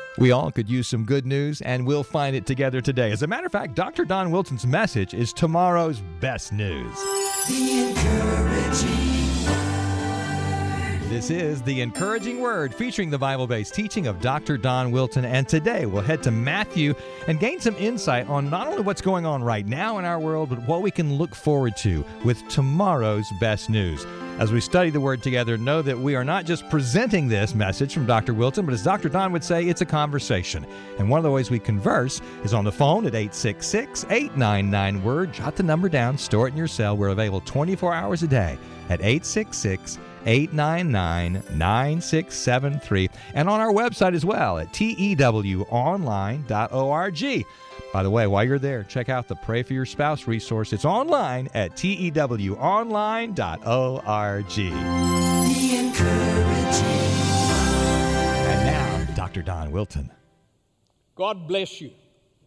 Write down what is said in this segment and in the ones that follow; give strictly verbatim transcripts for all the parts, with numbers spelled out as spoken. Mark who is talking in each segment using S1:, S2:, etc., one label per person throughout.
S1: We all could use some good news, and we'll find it together today. As a matter of fact, Doctor Don Wilton's message is tomorrow's best news.
S2: The Encouraging Word.
S1: This is The Encouraging Word, featuring the Bible-based teaching of Doctor Don Wilton. And today we'll head to Matthew and gain some insight on not only what's going on right now in our world, but what we can look forward to with tomorrow's best news. As we study the Word together, know that we are not just presenting this message from Doctor Wilton, but as Doctor Don would say, it's a conversation. And one of the ways we converse is on the phone at eight six six, eight nine nine, WORD. Jot the number down, store it in your cell. We're available twenty-four hours a day at eight six six, eight nine nine, nine six seven three. And on our website as well at T E W online dot org. By the way, while you're there, check out the Pray for Your Spouse resource. It's online at T E W online dot org.
S2: The Encouraging.
S1: And now, Doctor Don Wilton.
S3: God bless you.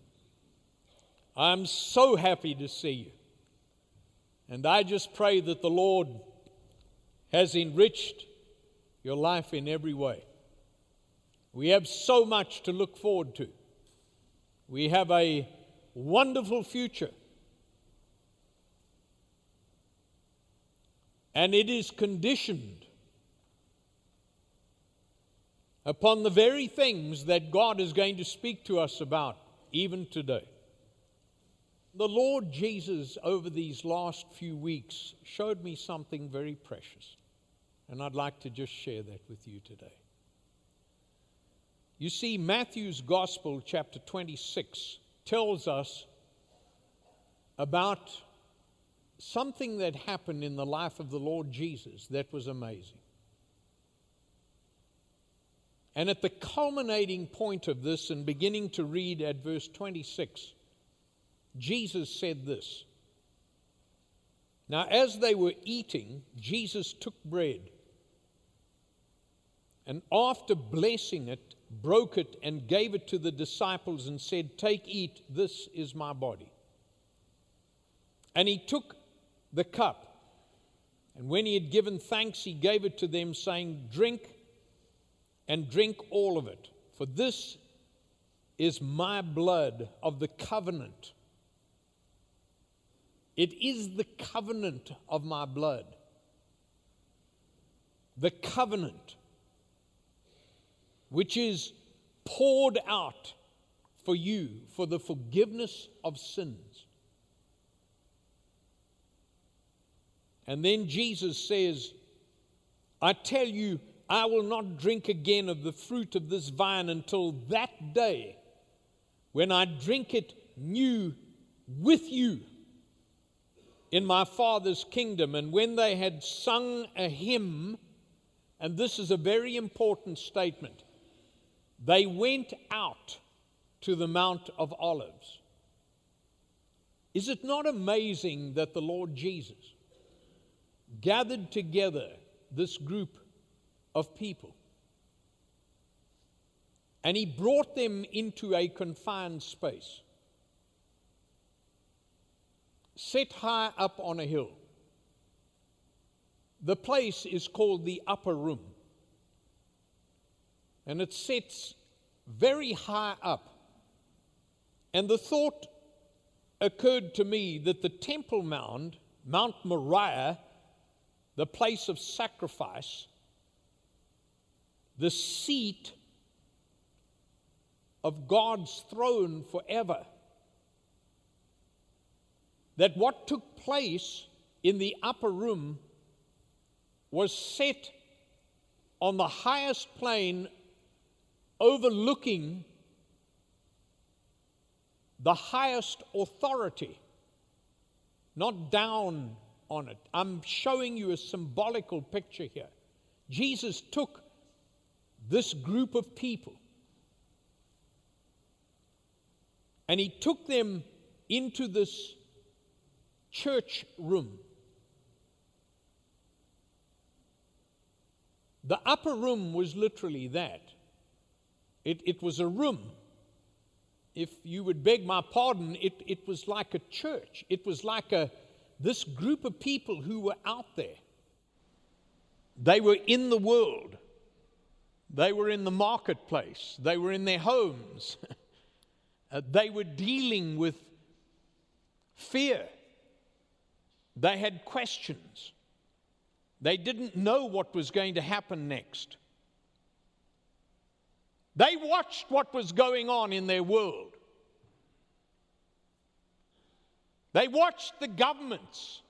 S3: I'm so happy to see you. And I just pray that the Lord has enriched your life in every way. We have so much to look forward to. We have a wonderful future. And it is conditioned upon the very things that God is going to speak to us about even today. The Lord Jesus, over these last few weeks, showed me something very precious. And I'd like to just share that with you today. You see, Matthew's Gospel, chapter twenty-six, tells us about something that happened in the life of the Lord Jesus that was amazing. And at the culminating point of this, and beginning to read at verse twenty-six, Jesus said this. Now, as they were eating, Jesus took bread, and after blessing it, broke it and gave it to the disciples and said, "Take, eat, this is my body." And he took the cup, and when he had given thanks, he gave it to them, saying, "Drink and drink all of it, for this is my blood of the covenant. It is the covenant of my blood." The covenant which is poured out for you for the forgiveness of sins. And then Jesus says, "I tell you, I will not drink again of the fruit of this vine until that day when I drink it new with you in my Father's kingdom." And when they had sung a hymn, and this is a very important statement, they went out to the Mount of Olives. Is it not amazing that the Lord Jesus gathered together this group of people, and he brought them into a confined space, set high up on a hill? The place is called the Upper Room, and it sits very high up. And the thought occurred to me that the Temple Mount, Mount Moriah, the place of sacrifice, the seat of God's throne forever, that what took place in the upper room was set on the highest plane overlooking the highest authority, not down on it. I'm showing you a symbolical picture here. Jesus took this group of people and he took them into this church room. The upper room was literally that. It, it was a room. If you would beg my pardon, it, it was like a church. It was like a this group of people who were out there. They were in the world. They were in the marketplace. They were in their homes. uh, they were dealing with fear. They had questions. They didn't know what was going to happen next. They watched what was going on in their world. They watched the governments.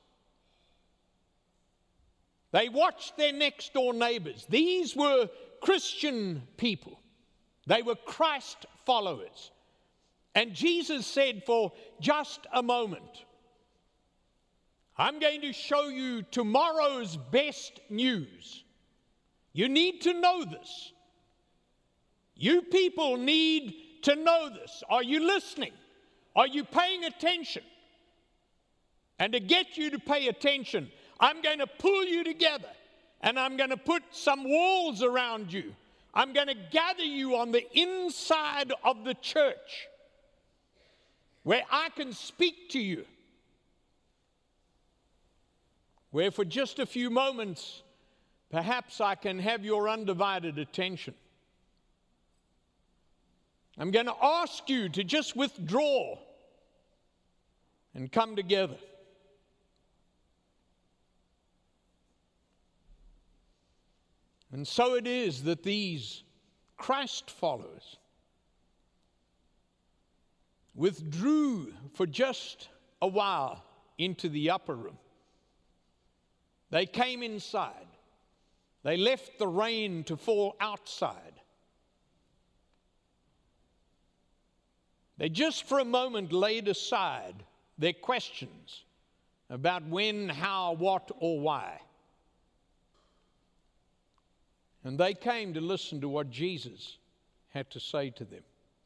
S3: They watched their next door neighbors. These were Christian people. They were Christ followers. And Jesus said, for just a moment, I'm going to show you tomorrow's best news. You need to know this. You people need to know this. Are you listening? Are you paying attention? And to get you to pay attention, I'm going to pull you together, and I'm going to put some walls around you. I'm going to gather you on the inside of the church where I can speak to you, where for just a few moments, perhaps I can have your undivided attention. I'm going to ask you to just withdraw and come together. And so it is that these Christ followers withdrew for just a while into the upper room. They came inside. They left the rain to fall outside. They just for a moment laid aside their questions about when, how, what, or why. And they came to listen to what Jesus had to say to them.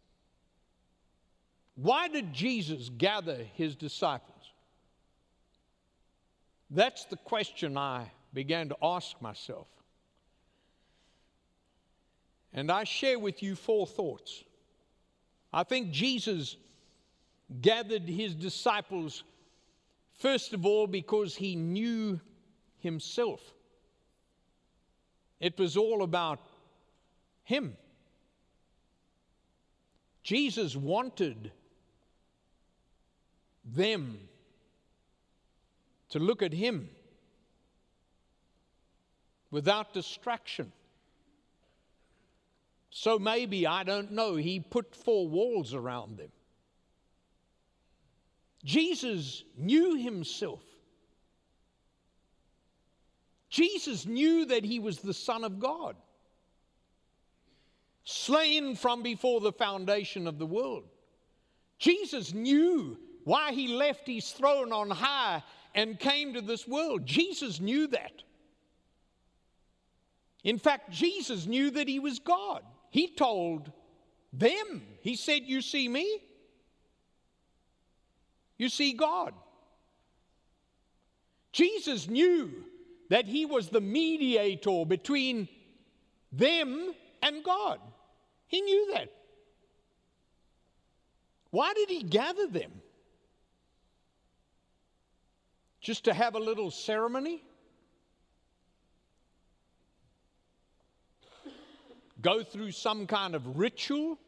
S3: Why did Jesus gather his disciples? That's the question I began to ask myself. And I share with you four thoughts. I think Jesus gathered his disciples, first of all, because he knew himself. It was all about him. Jesus wanted them to look at him without distraction. So maybe, I don't know, he put four walls around them. Jesus knew himself. Jesus knew that he was the Son of God, slain from before the foundation of the world. Jesus knew why he left his throne on high and came to this world. Jesus knew that. In fact, Jesus knew that he was God. He told them, he said, you see me? You see God. Jesus knew that he was the mediator between them and God. He knew that. Why did he gather them? Just to have a little ceremony? Go through some kind of ritual?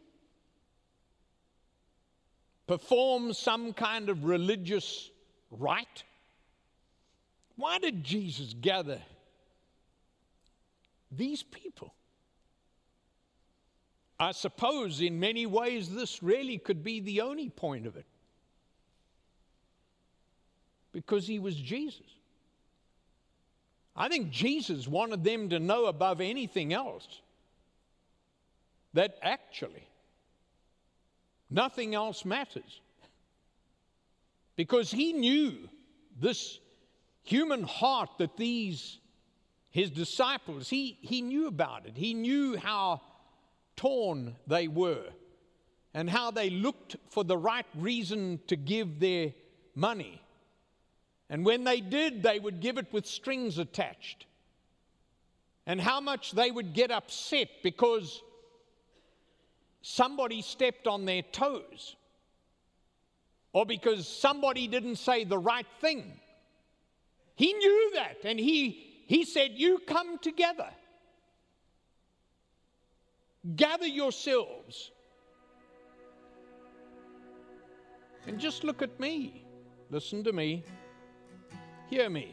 S3: Perform some kind of religious rite? Why did Jesus gather these people? I suppose in many ways this really could be the only point of it. Because he was Jesus. I think Jesus wanted them to know above anything else that actually nothing else matters. Because he knew this human heart that these, his disciples, he, he knew about it. He knew how torn they were and how they looked for the right reason to give their money. And when they did, they would give it with strings attached. And how much they would get upset because somebody stepped on their toes or because somebody didn't say the right thing. He knew that, and he, he said, you come together. Gather yourselves and just look at me. Listen to me. Hear me.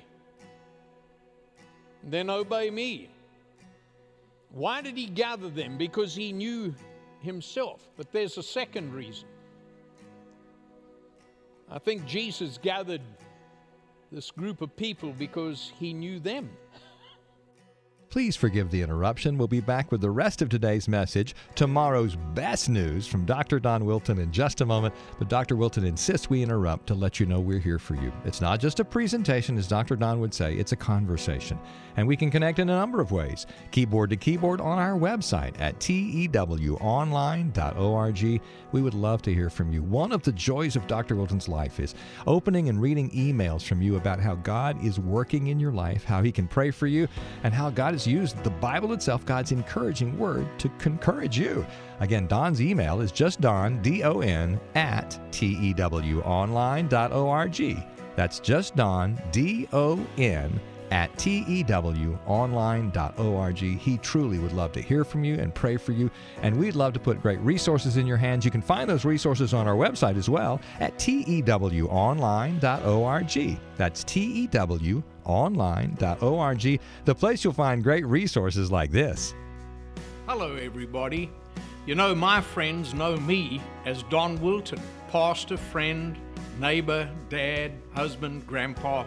S3: Then obey me. Why did he gather them? Because he knew himself. But there's a second reason. I think Jesus gathered this group of people because he knew them.
S1: Please forgive the interruption. We'll be back with the rest of today's message, tomorrow's best news from Doctor Don Wilton in just a moment. But Doctor Wilton insists we interrupt to let you know we're here for you. It's not just a presentation, as Doctor Don would say, it's a conversation. And we can connect in a number of ways. Keyboard to keyboard on our website at T E W online dot org. We would love to hear from you. One of the joys of Doctor Wilton's life is opening and reading emails from you about how God is working in your life, how he can pray for you, and how God has used the Bible itself, God's encouraging word, to encourage you. Again, Don's email is just Don, D O N, at T E W online dot org. That's just Don, D O N, at T E W online dot org. He truly would love to hear from you and pray for you, and we'd love to put great resources in your hands. You can find those resources on our website as well at T E W online dot org. That's T E W online dot org, the place you'll find great resources like this.
S3: Hello, everybody. You know, my friends know me as Don Wilton, pastor, friend, neighbor, dad, husband, grandpa.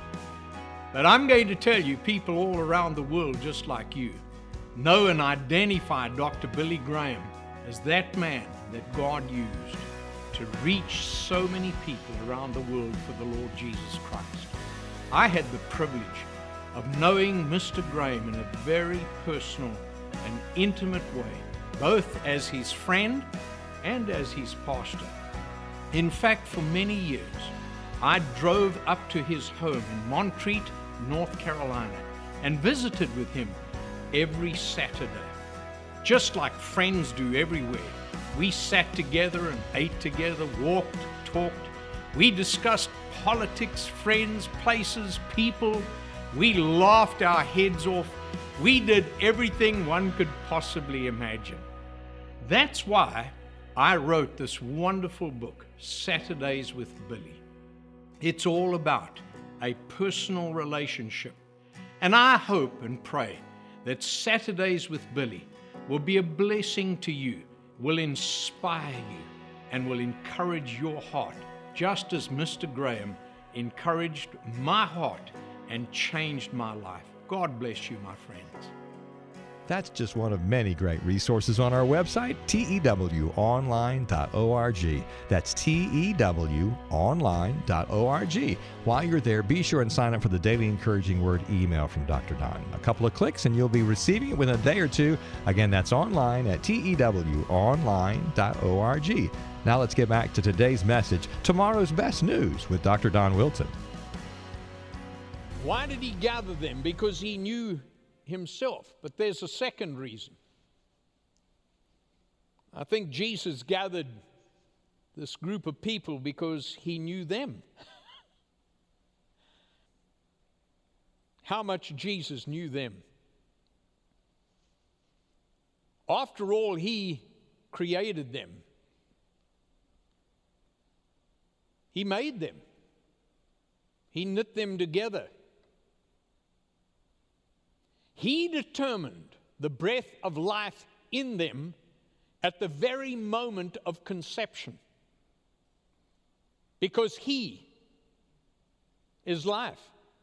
S3: But I'm going to tell you, people all around the world just like you know and identify Doctor Billy Graham as that man that God used to reach so many people around the world for the Lord Jesus Christ. I had the privilege of knowing Mister Graham in a very personal and intimate way, both as his friend and as his pastor. In fact, for many years, I drove up to his home in Montreat, North Carolina, and visited with him every Saturday. Just like friends do everywhere, we sat together and ate together, walked, talked. We discussed politics, friends, places, people. We laughed our heads off. We did everything one could possibly imagine. That's why I wrote this wonderful book, Saturdays with Billy. It's all about a personal relationship. And I hope and pray that Saturdays with Billy will be a blessing to you, will inspire you, and will encourage your heart, just as Mister Graham encouraged my heart and changed my life. God bless you, my friends.
S1: That's just one of many great resources on our website, T E W online dot org. That's T E W online dot org. While you're there, be sure and sign up for the Daily Encouraging Word email from Doctor Don. A couple of clicks and you'll be receiving it within a day or two. Again, that's online at T E W online dot org. Now let's get back to today's message, tomorrow's best news with Doctor Don Wilton.
S3: Why did he gather them? Because he knew himself. But there's a second reason. I think Jesus gathered this group of people because he knew them. How much Jesus knew them. After all, he created them. He made them. He knit them together. He determined the breath of life in them at the very moment of conception. Because he is life.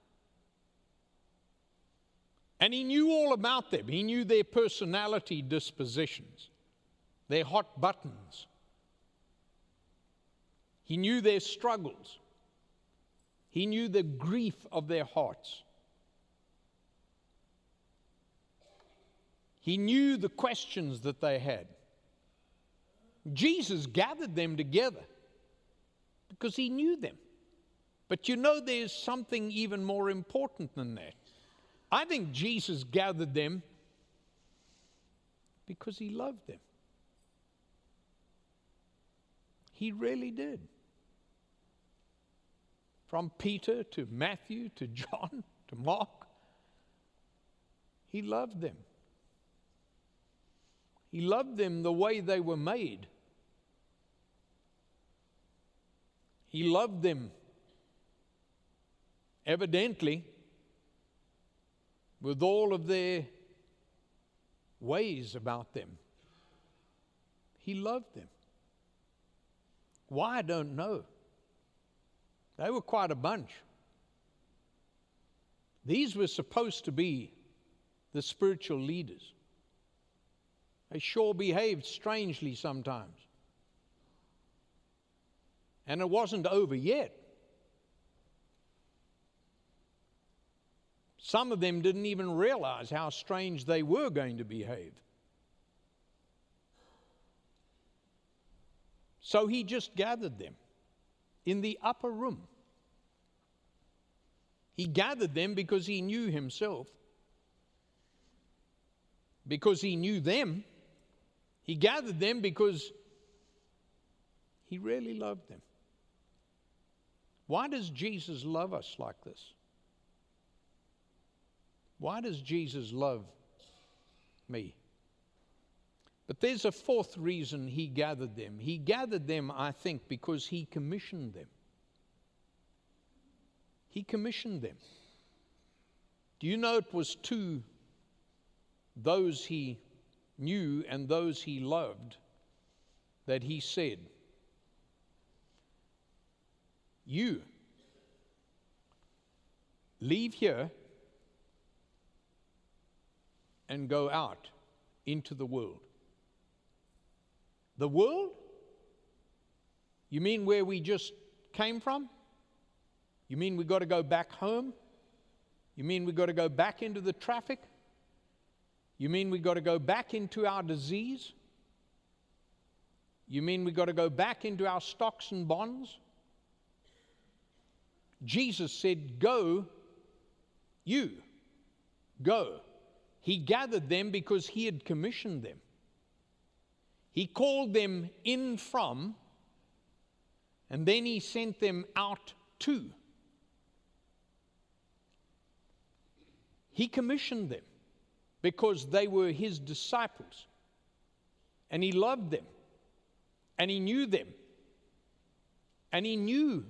S3: And he knew all about them. He knew their personality dispositions, their hot buttons. He knew their struggles. He knew the grief of their hearts. He knew the questions that they had. Jesus gathered them together because he knew them. But you know, there's something even more important than that. I think Jesus gathered them because he loved them. He really did. From Peter to Matthew to John to Mark, he loved them. He loved them the way they were made. He loved them, evidently, with all of their ways about them. He loved them. Why, I don't know. They were quite a bunch. These were supposed to be the spiritual leaders. They sure behaved strangely sometimes. And it wasn't over yet. Some of them didn't even realize how strange they were going to behave. So he just gathered them in the upper room. He gathered them because he knew himself, because he knew them. He gathered them because he really loved them. Why does Jesus love us like this? Why does Jesus love me? But there's a fourth reason he gathered them. He gathered them, I think, because he commissioned them. He commissioned them. Do you know it was to those he knew and those he loved that he said, you leave here and go out into the world. The world? You mean where we just came from? You mean we got to go back home? You mean we got to go back into the traffic? You mean we got to go back into our disease? You mean we got to go back into our stocks and bonds? Jesus said, go, you, go. He gathered them because he had commissioned them. He called them in from, and then he sent them out to. He commissioned them because they were his disciples, and he loved them, and he knew them, and he knew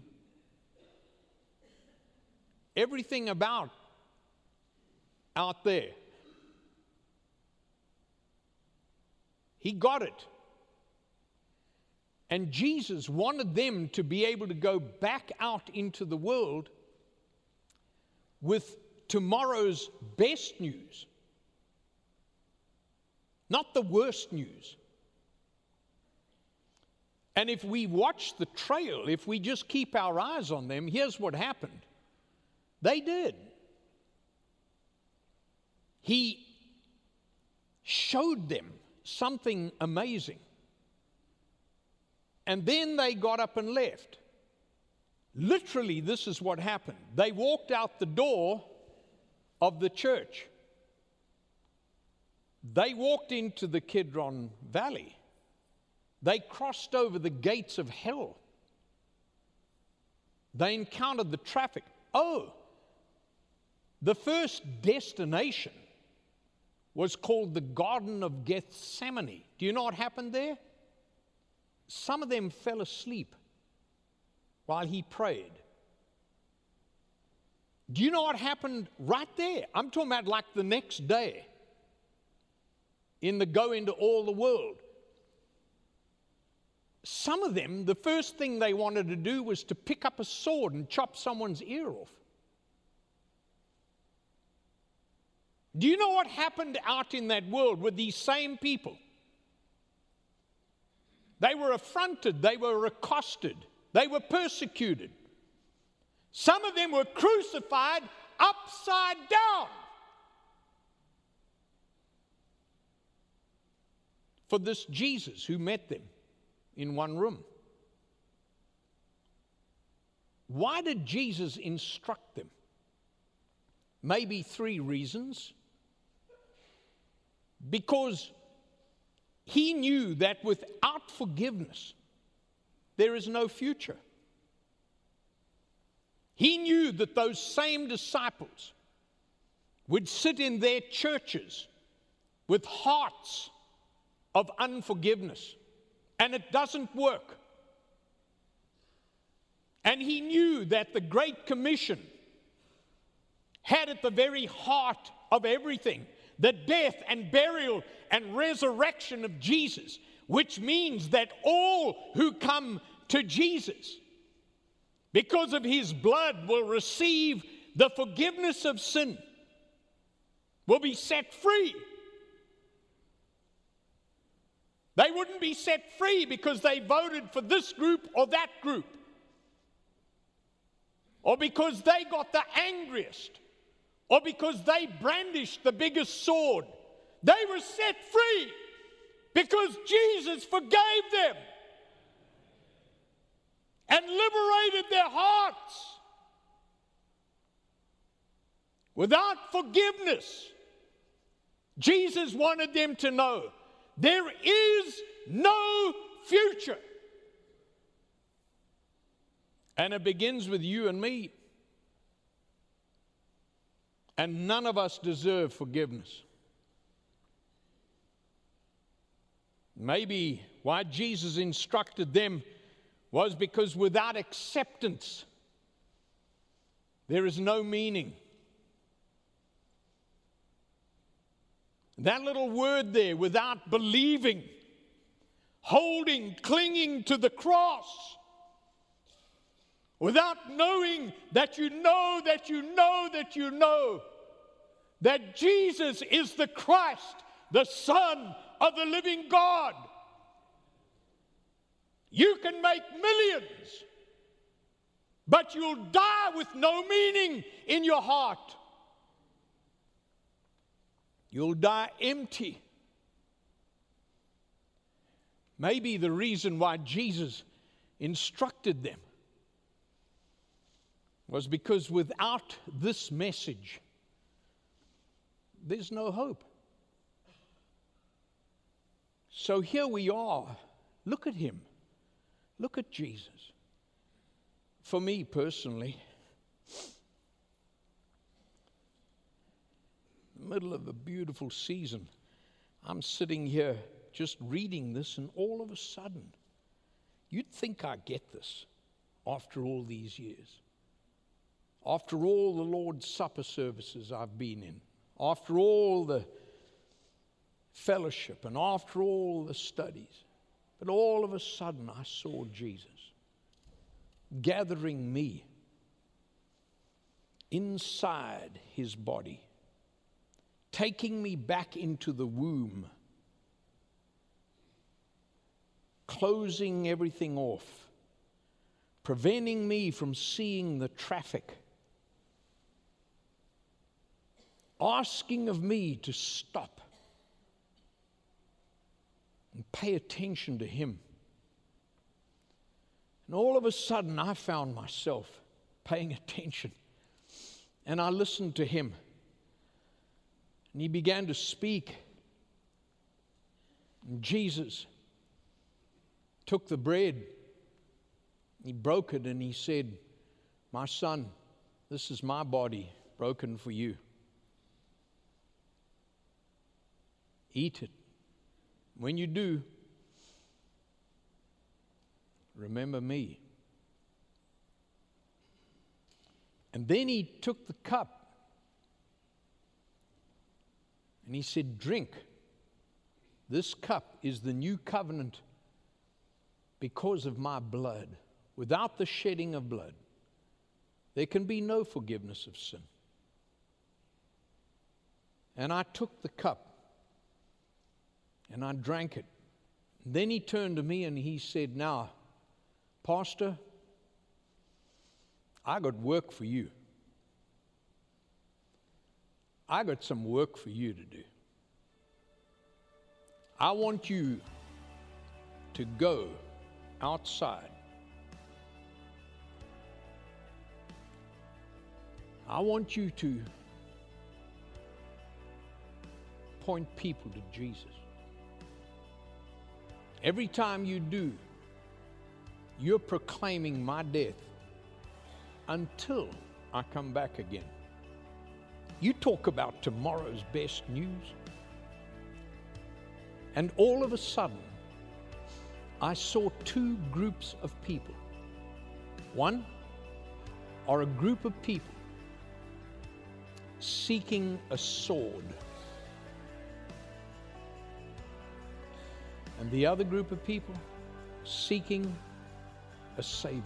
S3: everything about out there. He got it. And Jesus wanted them to be able to go back out into the world with tomorrow's best news, not the worst news. And if we watch the trail, if we just keep our eyes on them, here's what happened. They did. He showed them something amazing. And then they got up and left. Literally, this is what happened. They walked out the door of the church. They walked into the Kidron Valley. They crossed over the gates of hell. They encountered the traffic. Oh, the first destination was called the Garden of Gethsemane. Do you know what happened there? Some of them fell asleep while he prayed. Do you know what happened right there? I'm talking about like the next day in the go into all the world. Some of them, the first thing they wanted to do was to pick up a sword and chop someone's ear off. Do you know what happened out in that world with these same people? They were affronted, they were accosted, they were persecuted. Some of them were crucified upside down for this Jesus who met them in one room. Why did Jesus instruct them? Maybe three reasons. Because he knew that without forgiveness, there is no future. He knew that those same disciples would sit in their churches with hearts of unforgiveness, and it doesn't work. And he knew that the Great Commission had at the very heart of everything the death and burial and resurrection of Jesus, which means that all who come to Jesus because of his blood will receive the forgiveness of sin, will be set free. They wouldn't be set free because they voted for this group or that group, or because they got the angriest, or because they brandished the biggest sword. They were set free because Jesus forgave them and liberated their hearts. Without forgiveness, Jesus wanted them to know there is no future. And it begins with you and me. And none of us deserve forgiveness. Maybe why Jesus instructed them was because without acceptance, there is no meaning. That little word there, without believing, holding, clinging to the cross, without knowing that you know that you know that you know that Jesus is the Christ, the Son of the living God. You can make millions, but you'll die with no meaning in your heart. You'll die empty. Maybe the reason why Jesus instructed them was because without this message, there's no hope. So here we are. Look at him. Look at Jesus. For me personally, in the middle of a beautiful season, I'm sitting here just reading this, and all of a sudden, you'd think I get this after all these years. After all the Lord's Supper services I've been in, after all the fellowship, and after all the studies, but all of a sudden I saw Jesus gathering me inside his body, taking me back into the womb, closing everything off, preventing me from seeing the traffic, asking of me to stop and pay attention to him. And all of a sudden, I found myself paying attention. And I listened to him. And he began to speak. And Jesus took the bread. He broke it and he said, "My son, this is my body broken for you. Eat it. When you do, remember me." And then he took the cup and he said, "Drink. This cup is the new covenant because of my blood. Without the shedding of blood, there can be no forgiveness of sin." And I took the cup and I drank it. And then he turned to me and he said, "Now, Pastor, I got work for you. I got some work for you to do. I want you to go outside. I want you to point people to Jesus. Every time you do, you're proclaiming my death until I come back again. You talk about tomorrow's best news. And all of a sudden, I saw two groups of people. One are a group of people seeking a sword. And the other group of people seeking a Savior.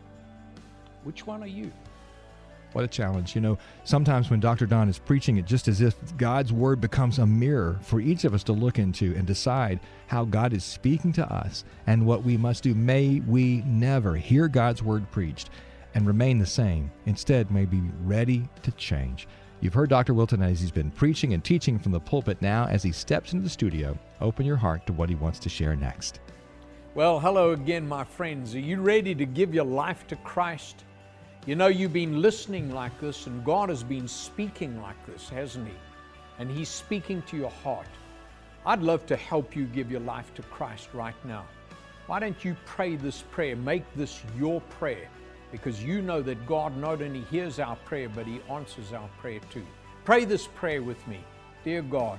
S3: Which one are you?
S1: What a challenge. You know, sometimes when Doctor Don is preaching, it just as if God's Word becomes a mirror for each of us to look into and decide how God is speaking to us and what we must do. May we never hear God's Word preached and remain the same. Instead, may be ready to change. You've heard Doctor Wilton as he's been preaching and teaching from the pulpit. Now, as he steps into the studio, open your heart to what he wants to share next.
S3: Well, hello again, my friends. Are you ready to give your life to Christ? You know, you've been listening like this, and God has been speaking like this, hasn't He? And He's speaking to your heart. I'd love to help you give your life to Christ right now. Why don't you pray this prayer? Make this your prayer, because you know that God not only hears our prayer, but He answers our prayer too. Pray this prayer with me. Dear God,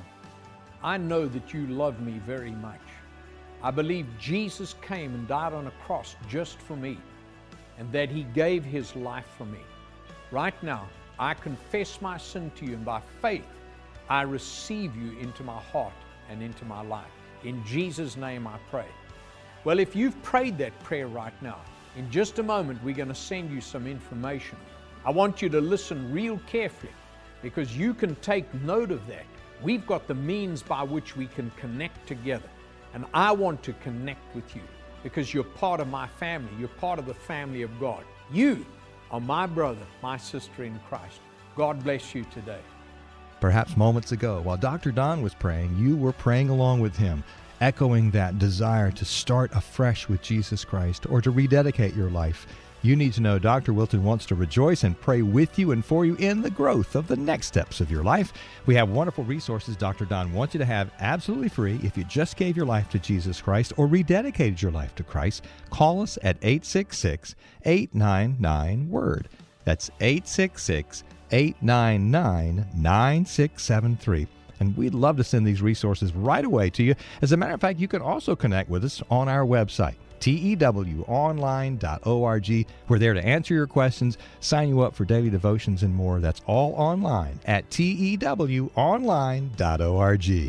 S3: I know that you love me very much. I believe Jesus came and died on a cross just for me, and that He gave His life for me. Right now, I confess my sin to you, and by faith, I receive you into my heart and into my life. In Jesus' name I pray. Well, if you've prayed that prayer right now, in just a moment, we're going to send you some information. I want you to listen real carefully, because you can take note of that. We've got the means by which we can connect together, and I want to connect with you, because you're part of my family. You're part of the family of God. You are my brother, my sister in Christ. God bless you today.
S1: Perhaps moments ago, while Doctor Don was praying, you were praying along with him, echoing that desire to start afresh with Jesus Christ or to rededicate your life. You need to know Doctor Wilton wants to rejoice and pray with you and for you in the growth of the next steps of your life. We have wonderful resources Doctor Don wants you to have absolutely free if you just gave your life to Jesus Christ or rededicated your life to Christ. Call us at eight six six, eight nine nine, WORD. That's eight six six, eight nine nine, nine six seven three. And we'd love to send these resources right away to you. As a matter of fact, you can also connect with us on our website, T E W online dot org. We're there to answer your questions, sign you up for daily devotions and more. That's all online at T E W online dot org.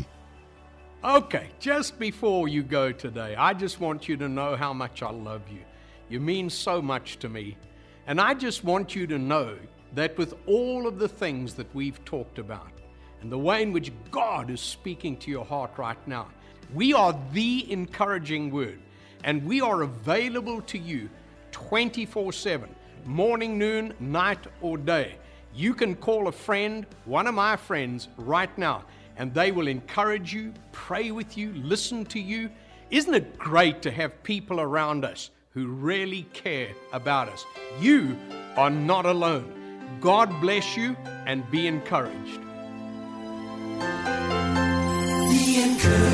S3: Okay, just before you go today, I just want you to know how much I love you. You mean so much to me. And I just want you to know that with all of the things that we've talked about and the way in which God is speaking to your heart right now, we are the encouraging word. And we are available to you twenty-four seven, morning, noon, night, or day. You can call a friend, one of my friends, right now, and they will encourage you, pray with you, listen to you. Isn't it great to have people around us who really care about us? You are not alone. God bless you and be encouraged.
S2: Be encouraged.